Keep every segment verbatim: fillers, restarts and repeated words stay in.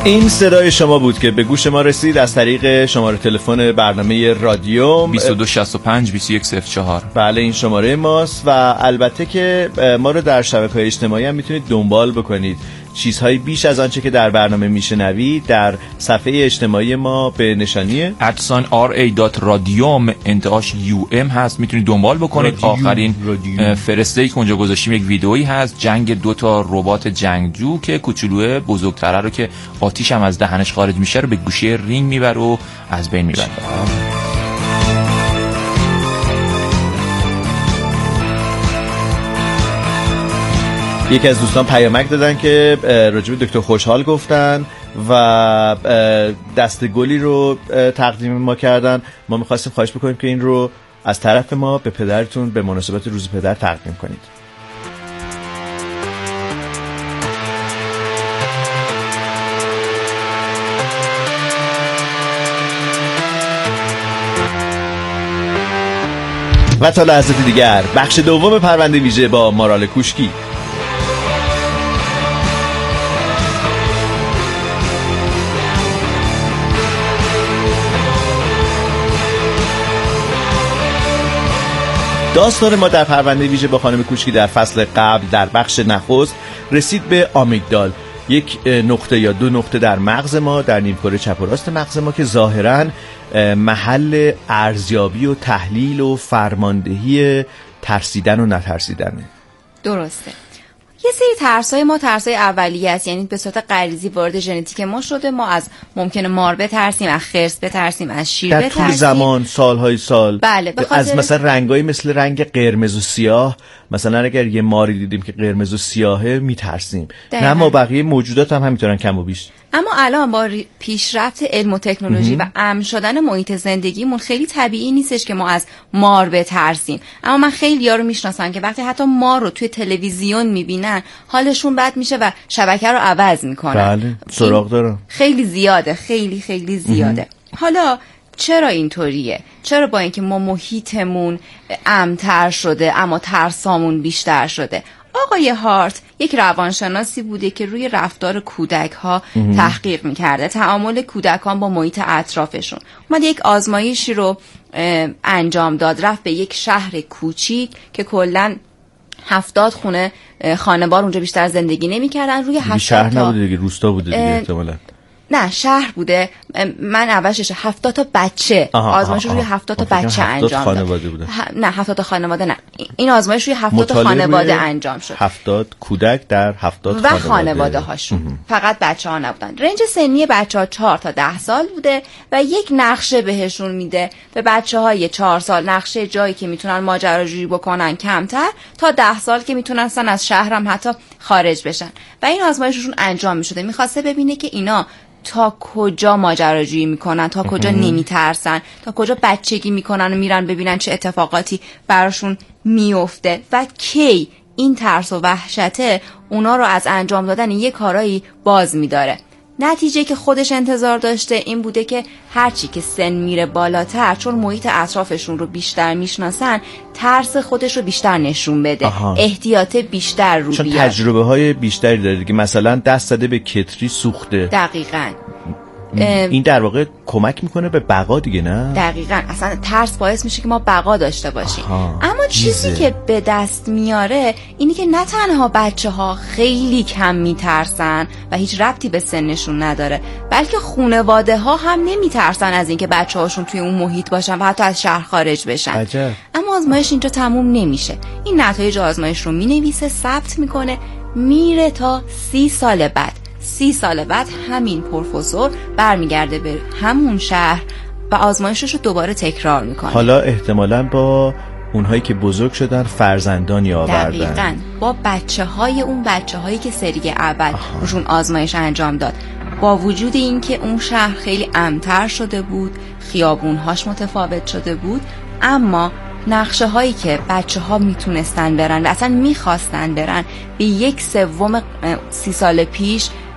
این صدای شما بود که به گوش ما رسید از طریق شماره تلفن برنامه رادیو بیست و دو شصت و پنج بیست و یک صفر چهار. بله این شماره ماست و البته که ما رو در شبکه‌های اجتماعی هم میتونید دنبال بکنید. چیزهای بیش از آنچه که در برنامه میشنوید در صفحه اجتماعی ما به نشانی ادسان آر ای دات رادیوم انتهاش یو ام هست، میتونید دنبال بکنید. رادیوم. آخرین فرسته‌ای که اونجا گذاشتیم یک ویدئویی هست، جنگ دو تا ربات جنگجو که کوچولوه بزرگتره رو که آتیش هم از دهنش خارج میشه رو به گوشه رینگ میبره و از بین میبره. یکی از دوستان پیامک دادن که راجع به دکتر خوشحال گفتن و دست گلی رو تقدیم ما کردن. ما می‌خواستیم خواهش بکنیم که این رو از طرف ما به پدرتون به مناسبت روز پدر تقدیم کنید. و تا لحظه دیگر بخش دوم پرونده ویژه با مارال کوشکی. داستان ما در پرونده ویژه با خانم کوچکی در فصل قبل در بخش نخست رسید به آمیگدال، یک نقطه یا دو نقطه در مغز ما، در نیمکره چپ و راست مغز ما که ظاهراً محل ارزیابی و تحلیل و فرماندهی ترسیدن و نترسیدنه. درسته. یه سری ترسای ما ترسای اولیه است، یعنی به صورت غریزی وارد ژنتیک ما شده. ما از ممکنه مار بترسیم، از خرس بترسیم، از شیر در بترسیم طول زمان، سالهای سال. بله، بخاطر از مثلا رنگایی مثل رنگ قرمز و سیاه، مثلا اگر یه ماری دیدیم که قرمز و سیاهه میترسیم. نه ما بقیه موجودات هم همینطورن کم و بیش. اما الان با پیشرفت علم و تکنولوژی و امن شدن محیط زندگیمون خیلی طبیعی نیستش که ما از مار بترسیم. اما من خیلی یارو میشناسم که وقتی حتی مار رو توی تلویزیون میبینن حالشون بد میشه و شبکه رو عوض میکنن. بله، سراغ دارم. خیلی زیاده، خیلی خیلی زیاده. حالا چرا اینطوریه؟ چرا با اینکه ما محیطمون امن‌تر شده اما ترسامون بیشتر شده؟ آقای هارت یک روانشناسی بوده که روی رفتار کودک ها تحقیق میکرده، تعامل کودکان با محیط اطرافشون. اومد یک آزمایشی رو انجام داد، رفت به یک شهر کوچیک که کلاً هفتاد خونه خانوار اونجا بیشتر زندگی نمیکردن. روی هفتاد شهر تا نبوده دیگه، روستا بوده دیگه احتمالاً. نه شهر بوده. من اولش هفتاد تا بچه آزمایش روی هفتاد تا بچه انجام خانواده بوده. ه... نه هفتاد تا خانواده نه، این آزمایش روی هفتاد تا خانواده انجام شد. هفتاد کودک در هفتاد و خانواده, خانواده هاشون. فقط بچه ها نبودن. رنج سنی بچه ها چهار تا ده سال بوده و یک نقشه بهشون میده. به بچه های چهار سال نقشه جایی که میتونن ماجراجویی بکنن کمتر، تا ده سال که میتونن از شهرم حتی خارج بشن. و این آزمایششون انجام میشده. میخواسته ببینه که اینا تا کجا ماجراجویی میکنن، تا کجا نمیترسن، تا کجا بچگی میکنن و میرن ببینن چه اتفاقاتی براشون میفته و کی این ترس و وحشته اونا رو از انجام دادن یه کارایی باز میداره. نتیجه که خودش انتظار داشته این بوده که هرچی که سن میره بالاتر، چون محیط اطرافشون رو بیشتر میشناسن، ترس خودش رو بیشتر نشون بده. آها. احتیاط بیشتر رو چون بیاد، چون تجربه های بیشتری داره دیگه. مثلا دست زده به کتری سوخته. دقیقاً. این در واقع کمک میکنه به بقا دیگه، نه؟ دقیقاً. اصلا ترس باعث میشه که ما بقا داشته باشیم. آها. اما چیزی که به دست میاره اینی که نه تنها بچه ها خیلی کم میترسن و هیچ ربطی به سنشون نداره، بلکه خانواده ها هم نمیترسن از اینکه بچه هاشون توی اون محیط باشن و حتی از شهر خارج بشن. عجب. اما آزمایش اینجا تموم نمیشه. این نتایج آزمایش رو مینویسه، ثبت میکنه، میره تا سی سال بعد. سی سال بعد همین پروفسور برمیگرده به همون شهر و آزمایشش رو دوباره تکرار میکنه. حالا احتمالاً با اونهایی که بزرگ شدن فرزندانی آوردن. دقیقاً. با بچه های اون بچه هایی که سری اول روشون آزمایش انجام داد. با وجود این که اون شهر خیلی امن‌تر شده بود، خیابونهاش متفاوت شده بود، اما نقشه هایی که بچه ها میتونستن برن و اصلا میخواستن برن به یک سوم سی سال پیش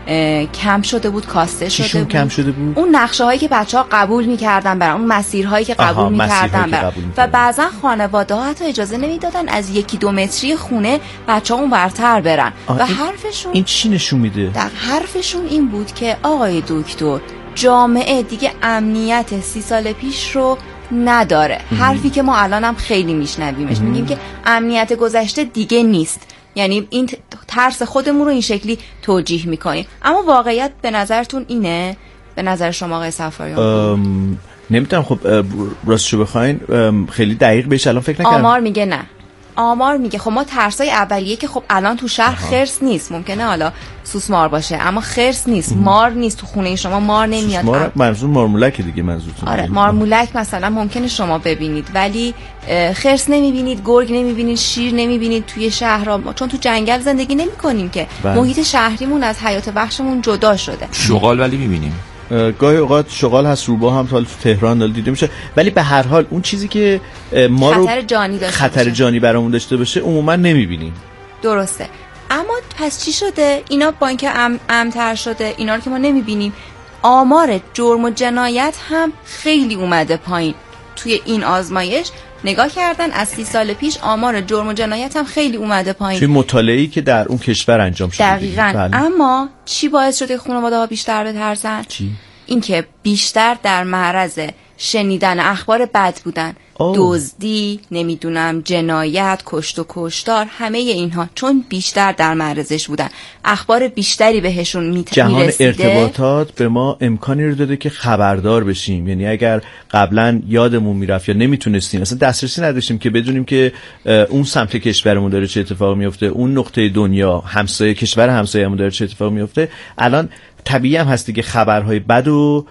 کم شده بود، کاسته شده بود. کم شده بود؟ اون نقشه هایی که بچه‌ها قبول می‌کردن برن، اون مسیرهایی که قبول می‌کردن برن، و بعضا خانواده ها حتی اجازه نمیدادن از یکی دو متری خونه بچه‌ها اون برتر برن. و این حرفشون این چی نشون میده؟ در حرفشون این بود که آقای دکتر، جامعه دیگه امنیت سی سال پیش رو نداره. ام. حرفی که ما الان هم خیلی میشنویمش، میگیم که امنیت گذشته دیگه نیست. یعنی این ترس خودمون رو این شکلی توجیه میکنیم. اما واقعیت به نظرتون اینه؟ به نظر شما آقای صفاریان؟ نمیتونم. خب راستشو بخواین خیلی دقیق بهش الان فکر نکردم. آمار میگه نه. آمار میگه خب ما ترسای اولیه که خب الان تو شهر آها. خرس نیست، ممکنه حالا سوسمار باشه اما خرس نیست، مار نیست، تو خونه شما مار نمیاد. مار منظور مارمولک دیگه منظورتون؟ آره مارمولک مثلا ممکنه شما ببینید ولی خرس نمیبینید، گرگ نمیبینید، شیر نمیبینید توی شهرها، چون تو جنگل زندگی نمیکنیم که بله. محیط شهریمون از حیات وحشمون جدا شده. شغال ولی میبینیم، گاهی اوقات شغال هست، روباه هم تو تهران دال دیده میشه، ولی به هر حال اون چیزی که ما رو خطر جانی داشته خطر باشه. جانی برامون داشته باشه عموما نمیبینیم. درسته. اما پس چی شده؟ اینا با اینکه ام امتر شده، اینا رو که ما نمیبینیم، آمار جرم و جنایت هم خیلی اومده پایین. توی این آزمایش نگاه کردن از سی سال پیش آمار جرم و جنایت هم خیلی اومده پایین. توی مطالعه‌ای که در اون کشور انجام شده. دقیقاً. بله. اما چی باعث شده خانواده‌ها بیشتر بترسن؟ چی؟ اینکه بیشتر در معرض شنیدن اخبار بد بودن. دزدی، نمیدونم جنایت، کشت و کشتار، همه اینها چون بیشتر در معرضش بودن، اخبار بیشتری بهشون میرسیده. جهان ارتباطات به ما امکانی رو داده که خبردار بشیم. یعنی اگر قبلا یادمون میرفت یا نمیتونستیم، اصلا دسترسی نداشتیم که بدونیم که اون سمت کشورمون داره چه اتفاقی میفته، اون نقطه دنیا همسایه کشور همسایه‌مون داره چه اتفاقی میفته. الان طبیعی هم هست که خبرهای بد و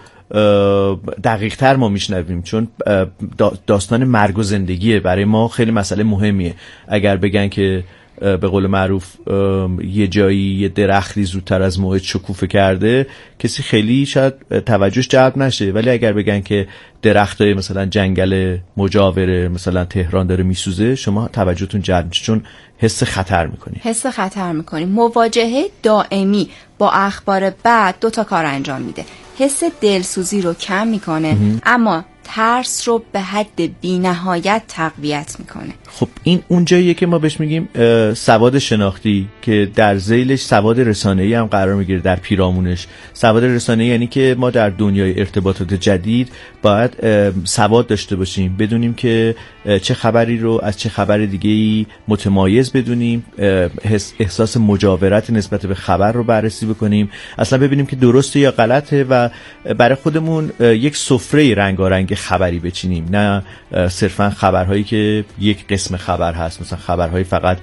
دقیق تر ما میشنویم، چون داستان مرگ و زندگیه برای ما خیلی مسئله مهمیه. اگر بگن که به قول معروف یه جایی یه درختی زودتر از موعد شکوفه کرده، کسی خیلی شاید توجهش جلب نشه، ولی اگر بگن که درختای مثلا جنگل مجاور مثلا تهران داره میسوزه، شما توجهتون جلب میشه، چون حس خطر میکنی. حس خطر میکنی. مواجهه دائمی با اخبار بد دو تا کار انجام میده. حس دلسوزی رو کم میکنه، اما ترس رو به حد بی‌نهایت تقویت میکنه. خب این اون جاییه که ما بهش میگیم سواد شناختی، که در ذیلش سواد رسانه‌ای هم قرار میگیره در پیرامونش. سواد رسانه‌ای یعنی که ما در دنیای ارتباطات جدید باید سواد داشته باشیم، بدونیم که چه خبری رو از چه خبر دیگه‌ای متمایز بدونیم، احساس مجاورت نسبت به خبر رو بررسی بکنیم، اصلا ببینیم که درسته یا غلطه، و برای خودمون یک سفره رنگارنگ خبری بچینیم، نه صرفا خبرهایی که یک قسم خبر هست، مثلا خبرهای فقط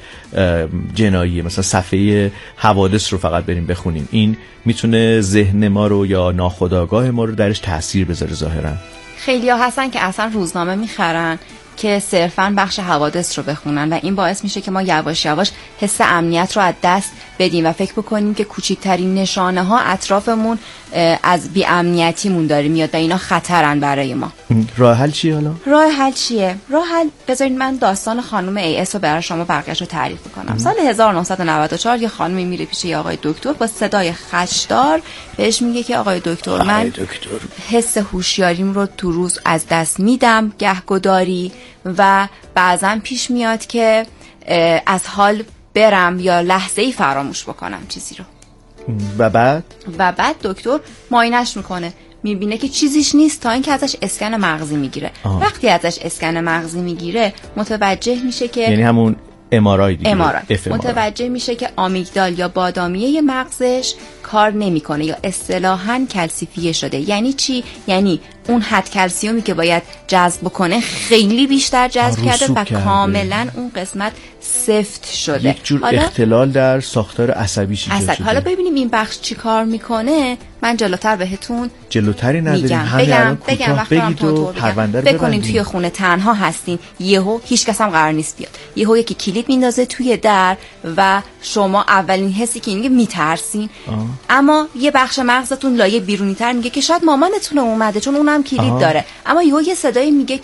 جنایی، مثلا صفحه حوادث رو فقط بریم بخونیم. این میتونه ذهن ما رو یا ناخودآگاه ما رو درش تاثیر بذاره. ظاهرا خیلی‌ها هستن که اصلا روزنامه میخرن که صرفاً بخش حوادث رو بخونن، و این باعث میشه که ما یواش یواش حس امنیت رو از دست بدیم و فکر بکنیم که کوچکترین نشانه ها اطرافمون از بی امنیتیمون داره میاد و اینا خطرن برای ما. راه حل چیه حالا؟ راه حل چیه؟ راه حل بذارید من داستان خانم ای اس رو برای شما بقیه‌اش رو تعریف کنم. سال هزار و نهصد و نود و چهار یه خانمی میره پیش یه آقای دکتر با صدای خشدار بهش میگه که آقای دکتر من دکتر. حس هوشیاریم رو تو روز از دست میدم گهگداری، و بعضا پیش میاد که از حال برم یا لحظه‌ای فراموش بکنم چیزی رو. و بعد و بعد دکتر معاینش میکنه، میبینه که چیزیش نیست تا اینکه ازش اسکن مغزی میگیره. وقتی ازش اسکن مغزی میگیره متوجه میشه که یعنی همون ام آر آی دیگه، متوجه میشه که آمیگدال یا بادامیه مغزش کار نمیکنه یا اصطلاحاً کلسیفیه شده. یعنی چی؟ یعنی اون حد کلسیومی که باید جذب کنه خیلی بیشتر جذب کرده و کرده. کاملا اون قسمت سفت شده. یک جور اختلال در ساختار عصبیش ایجاد شده. حالا ببینیم این بخش چی کار میکنه. من جلوتر بهتون جلوتری نداریم، همین الان کوتاه بگید و پرونده رو بکنین. توی خونه تنها هستین، یهو هیچ کس هم قرار نیست بیاد، یهو یکی کلید میندازه توی در و شما اولین حسی که میگه میترسین، اما یه بخش مغزتون لایه بیرونی تر میگه که شاید مامانتون اومده چون اونم کلید آه. داره، اما یهو یه صدایی میگه که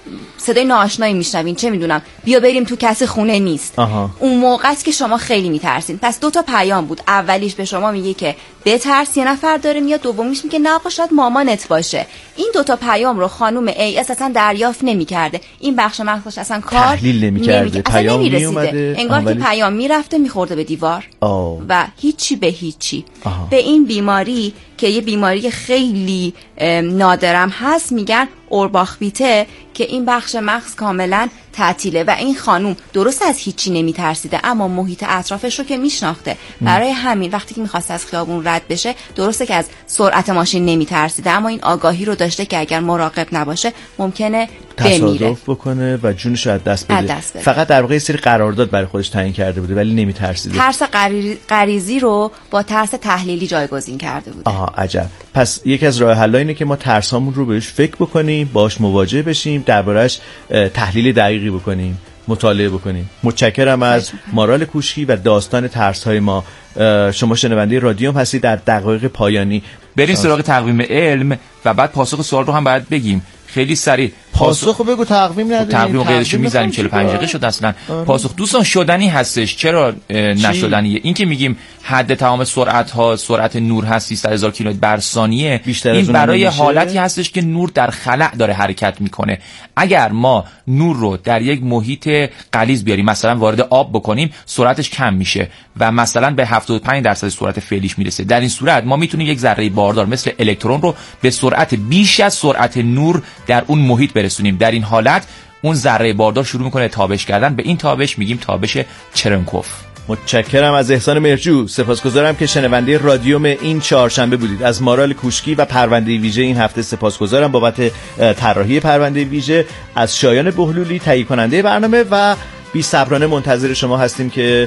صدای ناآشنایی میشنوین، چه میدونم بیا بریم تو کسی خونه نیست. آها. اون موقع است که شما خیلی میترسین. پس دو تا پیام بود، اولیش به شما میگه که بترس یه نفر داره میاد، دومیش میگه نه آقا شاید مامانت باشه. این دو تا پیام رو خانم ای اس اصلا دریافت نمیکرده، این بخش مغزش اصلا کار تحلیل نمیکرده، پیام میرسیده، انگار که پیام میرفته میخورده به دیوار آه. و هیچی به هیچی. آه. به این بیماری که یه بیماری خیلی نادرم هست میگن اورباخ-ویته، که این بخش مغز کاملا تعطیله و این خانوم درست از هیچی نمیترسیده اما محیط اطرافش رو که میشناخته، برای همین وقتی که میخواست از خیابون رد بشه درسته که از سرعت ماشین نمیترسیده اما این آگاهی رو داشته که اگر مراقب نباشه ممکنه بمیره، تصادف بکنه و جونش رو از دست بده. دست بده. فقط در واقع یه سری قرارداد برای خودش تعیین کرده بوده ولی نمیترسیده. ترس غریزی رو با ترس تحلیلی جایگزین کرده بوده. آها عجب. پس یکی از راه حل‌ها اینه که ما ترسامون رو بهش فکر بکنیم، باهاش مواجه بشیم، دربارش تحلیل دقیقی بکنیم، مطالعه بکنیم. متشکرم از مارال کوشکی و داستان ترس‌های ما. شما شنونده رادیوم هستید. در دقایق پایانی بریم سراغ تقویم علم و بعد پاسخ سوال رو هم باید بگیم خیلی سریع. پاسخ رو بگو، تقویم نداریم. تقویم قیدشو میزنیم چهل و پنج دقیقه شد اصلا. پاسخ دوستان شدنی هستش. چرا نشدنیه؟ این که میگیم حد تمام سرعت ها سرعت نور هست سیصد هزار کیلومتر بر ثانیه، این برای حالتی هستش که نور در خلا داره حرکت میکنه. اگر ما نور رو در یک محیط غلیظ بیاریم، مثلا وارد آب بکنیم، سرعتش کم میشه و مثلا به هفتاد و پنج درصد سرعت فعلیش میرسه. در این صورت ما میتونیم یک ذره باردار مثل الکترون رو به سرعت بیش از سرعت نور در اون محیط برسونیم. در این حالت اون ذره باردار شروع میکنه تابش کردن. به این تابش میگیم تابش چرنکوف. متشکرم از احسان مرجو. سپاسگزارم که شنونده رادیوم این چهارشنبه بودید. از مارال کوشکی و پرونده ویژه این هفته سپاسگزارم بابت طراحی پرونده ویژه. از شایان بهلولی تهیه کننده برنامه و بی صبرانه منتظر شما هستیم که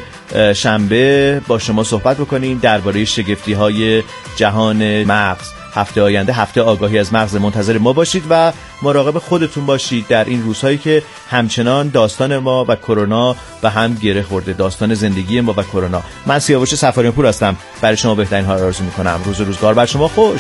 شنبه با شما صحبت بکنیم درباره شگفتی‌های جهان مغز. هفته آینده هفته آگاهی از مغز، منتظر ما باشید و مراقب خودتون باشید در این روزهایی که همچنان داستان ما و کرونا و هم گره خورده، داستان زندگی ما و کرونا. من سیاوش سفاریان پور هستم، برای شما بهترین ها را آرزو میکنم. روز روزگار بر شما خوش.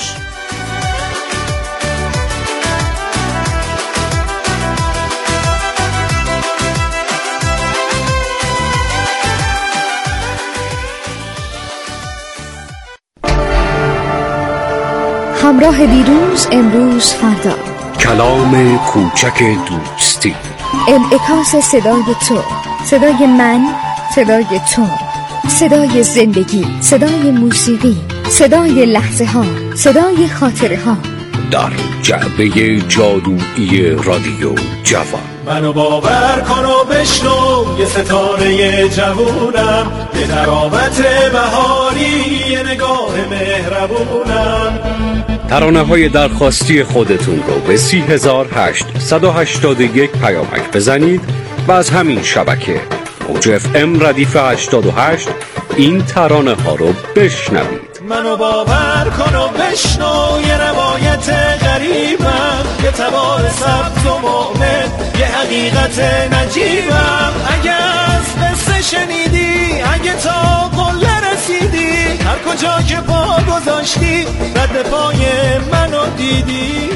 همراه دیروز، امروز، فردا. کلام کوچک دوستی. انعکاس صدای تو، صدای من، صدای تو، صدای زندگی، صدای موسیقی، صدای لحظه ها، صدای خاطره ها. در جعبه جادویی رادیو جوان. منو باور کن و بشنو، یه ستاره جوونم، یه تراوت بهاری، یه نگاه مهربونم. ترانه های درخواستی خودتون رو به سی هزار هشتصد و هشتاد و یک پیامک بزنید و از همین شبکه موج اف ام ردیف هشتاد و هشت این ترانه ها رو بشنوید. منو باور کن و بشنو، یه روایت غریبم، یه تبار سبز و مؤمن، یه حقیقت نجیبم. اگه از قصه شنیدی، اگه تا قله رسیدی، هر کجا که پا گذاشتی رد پای منو دیدی.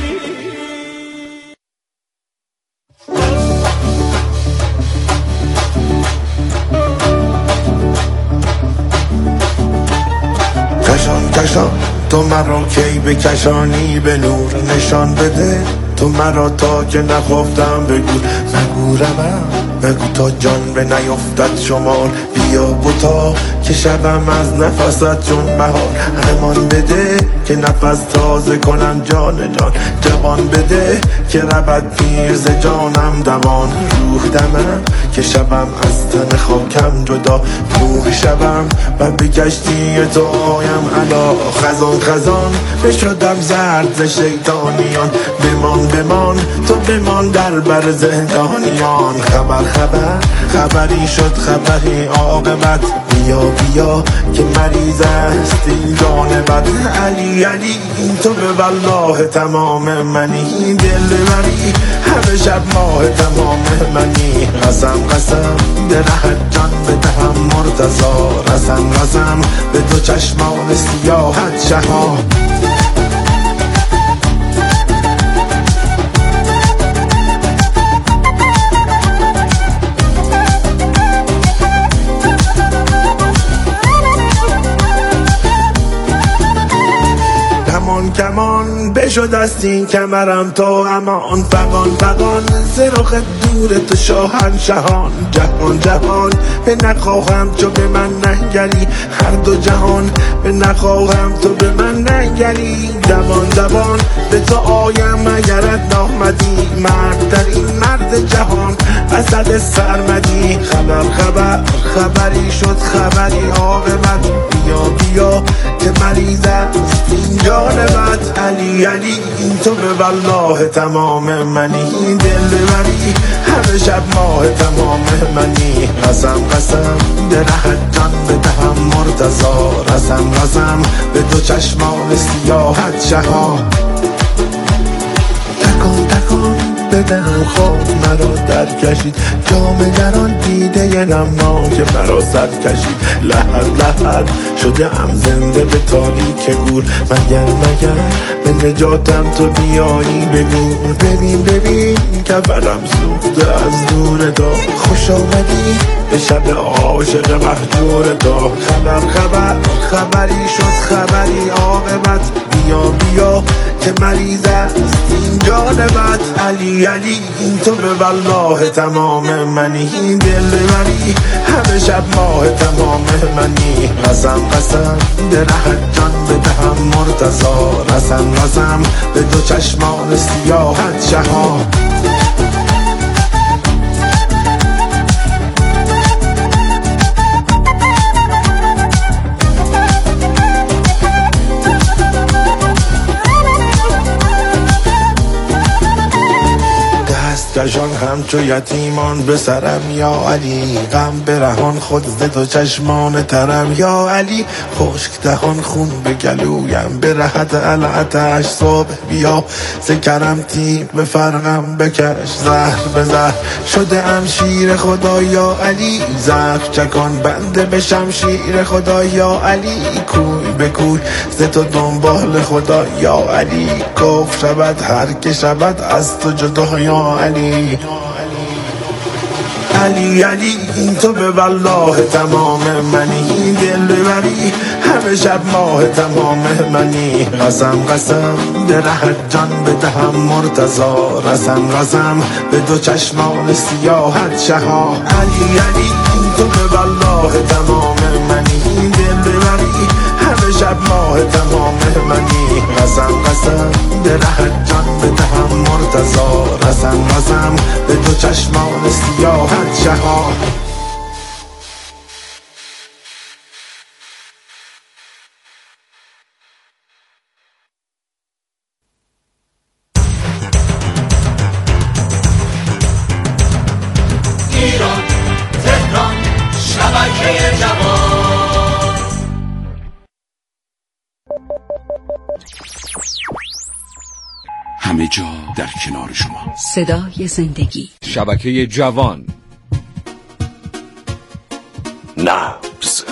کشان کشان تو مرا کی بکشانی، به نور نشان بده تو مرا تا که نخفتم بگو نگو روم، بگو تا جان به نیفتد شمال، بیا بوتا که شبم از نفست چون بهار. امان بده که نفس تازه کنم جان جان، جوان بده که ربط پیر ز جانم دوان. روح دمم که شبم از تن خاکم جدا، روح شبم و به کشتی تو آیم علا. خزان خزان بشدم زرد ز شیطانیان، بمان بمان تو بمان در بر زندانیان. خبر خبر خبری شد خبری عاقبت، بیا بیا که مریض است این جان بد. علی علی تو به والله تمام منی، دل بری همه شب ماه تمام منی. قسم قسم به رهت جان بدهم مرتضا، قسم قسم به دو چشمان سیاحت شها. کمان کمان بشد از این کمرم تو امان فقان فقان سرخ دور تو شاهنشهان جهان جهان به نخواهم تو به من ننگری هر دو جهان به نخواهم تو به من ننگری دوان دوان به تو آیم اگرت نامدی مرد در این مرد جهان اسد سرمدی خبر خبر خبری شد خبری عاقبت بیا بیا که مریض است این جان بد علی علی این تو به والله تمام منی دل ببری همه شب ماه تمام منی قسم قسم به رهت جان بدهم مرتضا رسم رسم به دو چشمان سیاحت شها تکان تکان بدهم خواب مرا در کشید جام گران دیده نما که مرا سر کشید لحد لحد شده ام زنده به تاریک گور مگر مگر به نجاتم تو بیایی بگو ببین ببین کفرم سوخته از دور تو خوش آمدی به شب عاشق مهجور تو خبر خبر خبری شد خبری عاقبت بیا بیا که مریض است این جان بد علی علی این تو به والله تمام منی دل ببری همه شب ماه تمام منی قسم قسم به رهت جان بدهم مرتضا رسم رسم به دو چشمان سیاحت شها کشان همچو یتیمان به سرم یا علی غم برهان خود ز تو چشمان ترم یا علی خشک دهان خون به گلویم به رهت علعتش صبح بیا سکرم تیم به فرقم بکش زهر به زهر شده ام شیر خدا یا علی زخ چکان بنده به شمشیر خدا یا علی کوی به کوی ز تو دنبال خدا یا علی کف شود هر که شود از تو جدا یا علی علی علی این تو به والله تمام منی دل ببری همه شب ماه تمام منی قسم قسم به رهت جان بدهم مرتضا رسم رسم به دو چشمان سیاحت شها علی علی این تو به والله تمام منی دل ببری همه شب ماه تمام منی قسم قسم به رهت جان بدهم مرتضا رسم رسم به دو چشمان سیاحت شها ایران تهران شبکه جوان همه جا در کنار شما صدای زندگی شبکه جوان نبض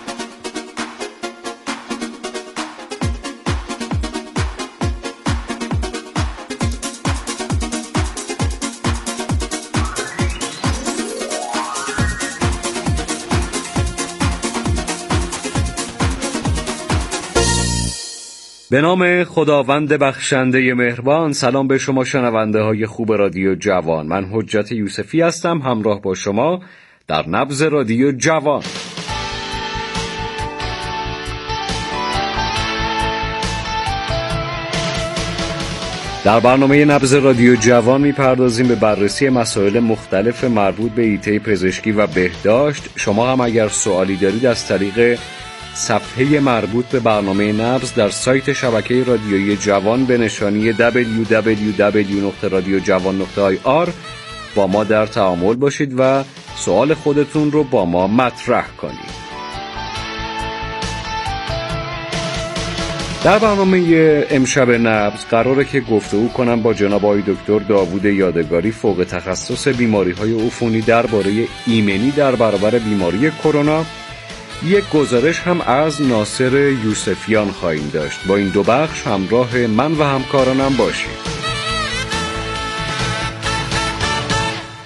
به نام خداوند بخشنده مهربان. سلام به شما شنونده های خوب رادیو جوان. من حجت یوسفی هستم، همراه با شما در نبض رادیو جوان. در برنامه نبض رادیو جوان میپردازیم به بررسی مسائل مختلف مربوط به حیطه پزشکی و بهداشت. شما هم اگر سوالی دارید از طریق صفحه مربوط به برنامه نبض در سایت شبکه رادیویی جوان به نشانی دبلیو دبلیو دبلیو نقطه رادیو جوان نقطه آی آر با ما در تعامل باشید و سوال خودتون رو با ما مطرح کنید. در برنامه امشب نبض قراره که گفتگو کنم با جناب آقای دکتر داوود یادگاری، فوق تخصص بیماری‌های عفونی درباره ایمنی در برابر بیماری کرونا. یک گزارش هم از ناصر یوسفیان خواهیم داشت. با این دو بخش همراه من و همکارانم باشید.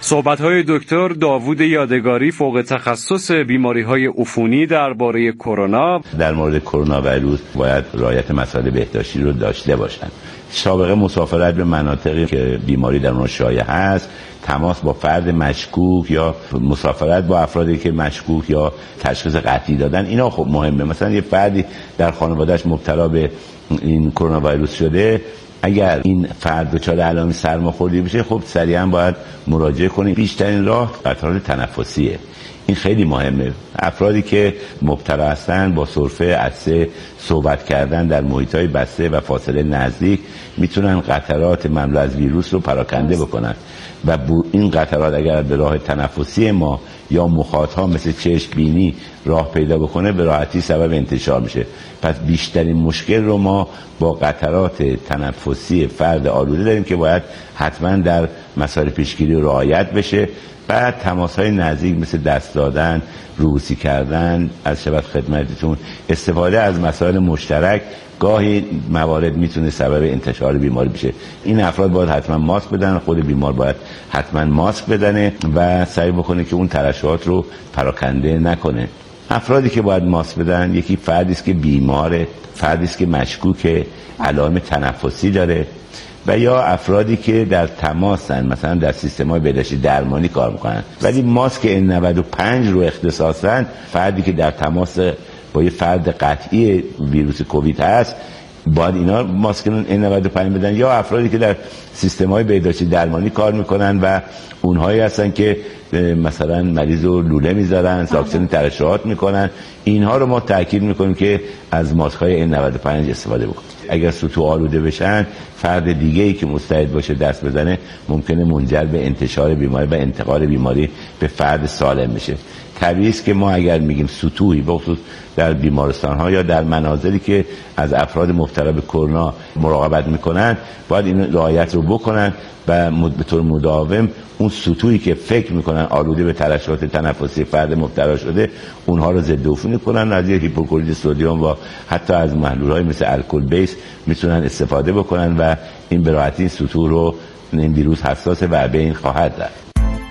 صحبت‌های دکتر داوود یادگاری فوق تخصص بیماری‌های عفونی درباره کرونا. در مورد کرونا ویروس باید رعایت مسائل بهداشتی رو داشته باشند. سابقه مسافرت به مناطقی که بیماری در اونها شایع هست، تماس با فرد مشکوک یا مسافرت با افرادی که مشکوک یا تشخیص قطعی دادن، اینا خب مهمه. مثلا یه فردی در خانواده‌اش مبتلا به این کرونا ویروس شده، اگر این فرد دچار علائم سرماخوردگی بشه، خب سریعا باید مراجعه کنیم. بیشترین راه قطرات تنفسیه. این خیلی مهمه. افرادی که مبتلا هستن با سرفه، عطسه، صحبت کردن در محیط‌های بسته و فاصله نزدیک میتونن قطرات مملو از ویروس رو پراکنده بکنن و این قطرات اگر به راه تنفسی ما یا مخاطها مثل چشم بینی راه پیدا بکنه، به راحتی سبب انتشار میشه. پس بیشترین مشکل رو ما با قطرات تنفسی فرد آلوده داریم که باید حتما در مسائل پیشگیری رعایت بشه. بعد تماس‌های نزدیک مثل دست دادن، روبوسی کردن، از شبت خدمتتون، استفاده از مسائل مشترک گاهی موارد میتونه سبب انتشار بیماری بشه. این افراد باید حتما ماسک بدن، خود بیمار باید حتما ماسک بدنه و سعی بکنه که اون ترشحات رو پراکنده نکنه. افرادی که باید ماسک بدن، یکی فردی است که بیماره، فردی است که مشکوک علائم تنفسی داره و یا افرادی که در تماسن، مثلا در سیستم‌های بهداشتی درمانی کار میکنن ولی ماسک ان نود و پنج رو اختصاصاً فردی که در تماس با یه فرد قطعی ویروس کووید هست باید اینا ماسک ان نود و پنج بدن، یا افرادی که در سیستم‌های بهداشتی درمانی کار میکنن و اونهایی هستن که مثلا مریض رو لوله میذارن، ساکسن ترشحات میکنن، اینها رو ما تاکید میکنیم که از ماسک‌های ان نود و پنج استفاده بکنن. اگر سطوح آلوده بشن، فرد دیگه‌ای که مستعد باشه دست بزنه ممکنه منجر به انتشار بیماری و انتقال بیماری به فرد سالم بشه. طبیعی است که ما اگر میگیم سطوحی، بخصوص در بیمارستان‌ها یا در منازلی که از افراد مبتلا به کرونا مراقبت میکنن، باید این رعایت رو بکنن و به طور مداوم اون سطوحی که فکر میکنن آلوده به ترشحات تنفسی فرد مبتلا شده، اونها رو ضد عفونی کنن. از هیپوکلوریت سدیم و حتی از محلول‌های مثل الکل بیس میتونن استفاده بکنن و این به راحتی سطوح رو، این ویروس حساسه و به این خواهد رفت.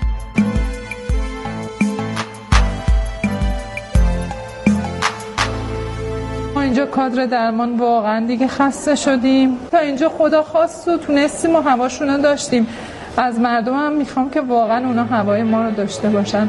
اینجا کادر درمان واقعا دیگه خسته شدیم. تا اینجا خدا خواست و تونستیم و هواشون رو داشتیم. از مردم هم میخوام که واقعا اونا هوای ما رو داشته باشن.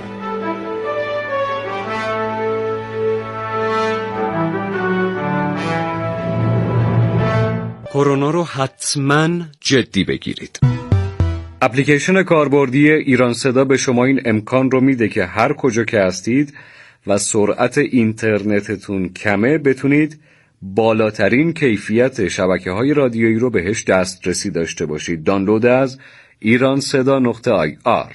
کرونا رو حتما جدی بگیرید. اپلیکیشن کاربردی ایران صدا به شما این امکان رو میده که هر کجا که هستید و سرعت اینترنتتون کمه بتونید بالاترین کیفیت شبکه‌های رادیویی رو بهش دسترسی داشته باشید. دانلود از ایران صدا نقطه آی آر.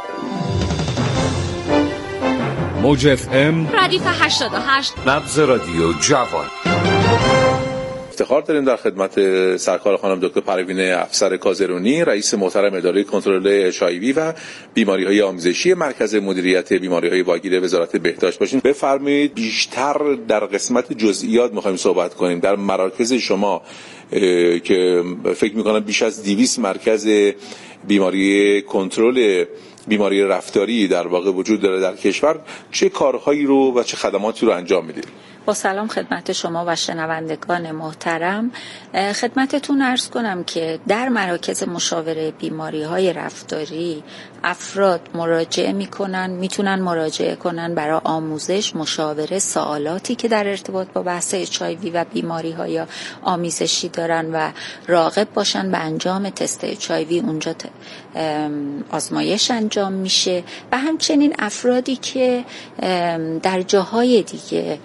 موج اف ام ردیف هشتاد و هشت، نبض رادیو جوان. افتخار داریم در خدمت سرکار خانم دکتر پروین افسر کازرونی، رئیس محترم اداره کنترل اچ آی وی و بیماری‌های آمیزشی مرکز مدیریت بیماری‌های واگیر وزارت بهداشت باشین. بفرمایید بیشتر در قسمت جزئیات می‌خوایم صحبت کنیم. در مراکز شما که فکر می‌کنم بیش از دویست مرکز بیماری کنترل بیماری رفتاری در واقع وجود داره در کشور، چه کارهایی رو و چه خدماتی رو انجام میدید؟ با سلام خدمت شما و شنوندگان محترم. خدمتتون عرض کنم که در مراکز مشاوره بیماری‌های رفتاری افراد مراجعه میکنن، میتونن مراجعه کنن برای آموزش، مشاوره، سوالاتی که در ارتباط با بحث اچ آی وی و بیماری‌های آمیزشی دارن و راغب باشن به انجام تست اچ آی وی. اونجا آزمایش انجام میشه و همچنین افرادی که در جاهای دیگه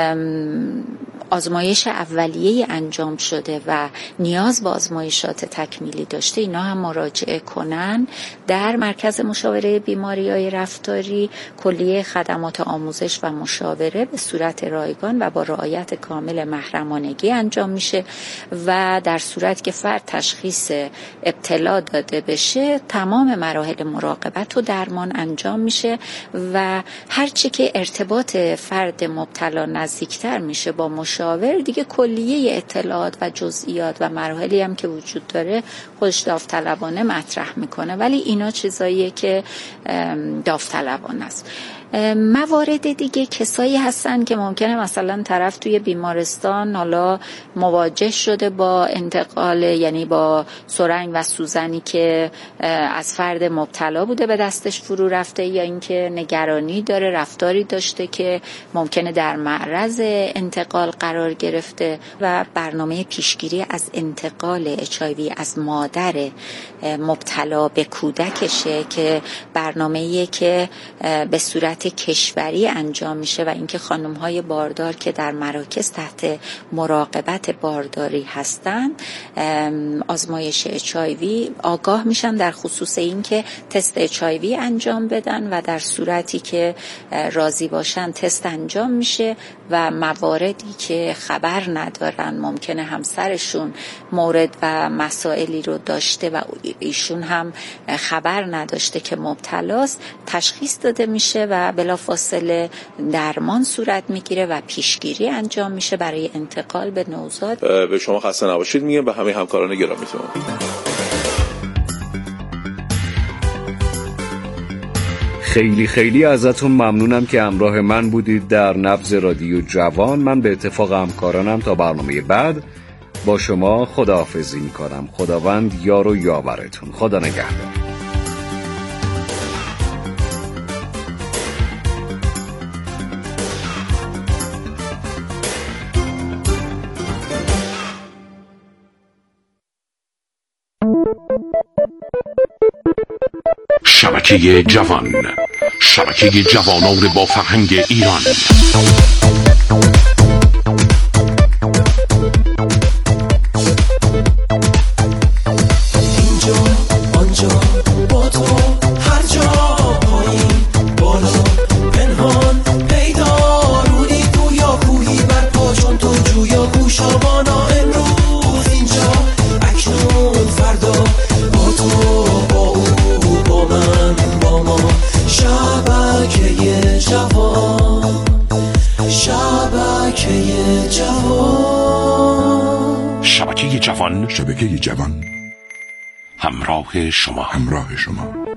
آزمایش اولیه انجام شده و نیاز به آزمایشات تکمیلی داشته، اینا هم مراجعه کنن. در مرکز مشاوره بیماری‌های رفتاری کلیه خدمات آموزش و مشاوره به صورت رایگان و با رعایت کامل محرمانگی انجام میشه و در صورت که فرد تشخیص ابتلا داده بشه تمام مراحل مراقبت و درمان انجام میشه و هرچی که ارتباط فرد مبتلا نزدیکتر میشه با مشاوره مشاور دیگه کلیه اطلاعات و جزئیات و مراحلی هم که وجود داره خودش داوطلبانه مطرح میکنه، ولی اینا چیزاییه که داوطلبانه است. موارد دیگه کسایی هستن که ممکنه مثلا طرف توی بیمارستان حالا مواجه شده با انتقال، یعنی با سرنگ و سوزنی که از فرد مبتلا بوده به دستش فرو رفته، یا اینکه نگرانی داره، رفتاری داشته که ممکنه در معرض انتقال قرار گرفته و برنامه پیشگیری از انتقال اچ آی وی از مادر مبتلا به کودکشه که برنامه‌ایه که به صورت کشوری انجام میشه و اینکه خانم‌های باردار که در مراکز تحت مراقبت بارداری هستن آزمایش اچ آی وی آگاه میشن در خصوص اینکه تست اچ آی وی انجام بدن و در صورتی که راضی باشن تست انجام میشه و مواردی که خبر ندارن ممکنه همسرشون مورد و مسائلی رو داشته و ایشون هم خبر نداشته که مبتلاست تشخیص داده میشه و بلافاصله درمان صورت میگیره و پیشگیری انجام میشه برای انتقال به نوزاد. به شما خسته نباشید میگم به همه همکاران گرامیتون. خیلی خیلی ازتون ممنونم که همراه من بودید در نبض رادیو جوان. من به اتفاق همکارانم تا برنامه بعد با شما خداحافظی میکنم. خداوند یار و یاورتون. خدا نگهدار. شبکه جوان، شبکه جوانان با فرهنگ ایران. اینجا آنجا با تو هر جا پایین بالا پنهان پیدا رودی تو یا کوهی بر پاشون تو جویا گوشابانا امروز اینجا اکنون فردا با تو با او با من با ما شبکه جوان شبکه جوان شبکه جوان شبکه جوان همراه شما همراه شما